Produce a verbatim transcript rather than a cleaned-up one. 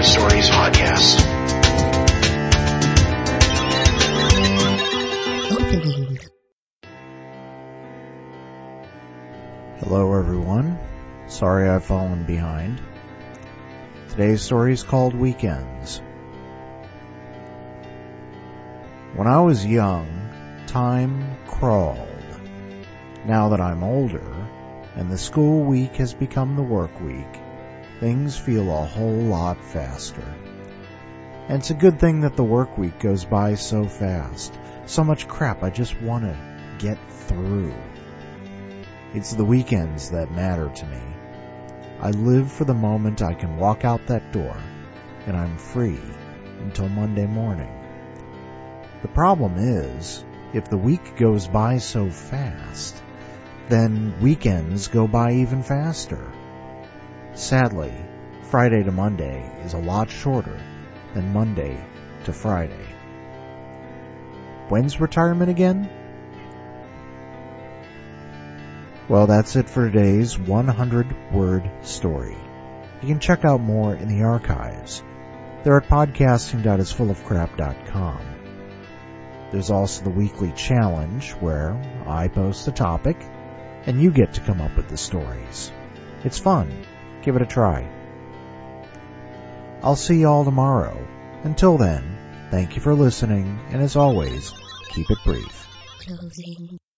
Stories Podcast. Opening. Hello everyone. Sorry I've fallen behind. Today's story is called Weekends. When I was young, time crawled. Now that I'm older, and the school week has become the work week, things feel a whole lot faster. And it's a good thing that the work week goes by so fast. So much crap I just want to get through. It's the weekends that matter to me. I live for the moment I can walk out that door, and I'm free until Monday morning. The problem is, if the week goes by so fast, then weekends go by even faster. Sadly, Friday to Monday is a lot shorter than Monday to Friday. When's retirement again? Well, that's it for today's one hundred word story. You can check out more in the archives. They're at podcasting dot is full of crap dot com. There's also the weekly challenge where I post a topic and you get to come up with the stories. It's fun. Give it a try. I'll see you all tomorrow. Until then, thank you for listening, and as always, keep it brief. Closing.